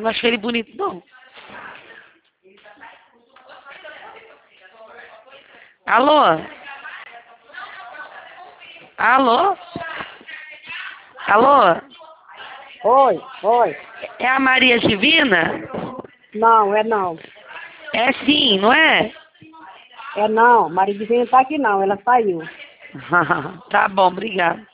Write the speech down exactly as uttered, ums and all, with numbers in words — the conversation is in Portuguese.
não achei ele bonito, não. Alô? Alô? Alô? Oi, oi. É a Maria Divina? Não, é não. É sim, não é? É não. Maria Divina tá aqui não, ela saiu. Tá bom, obrigado.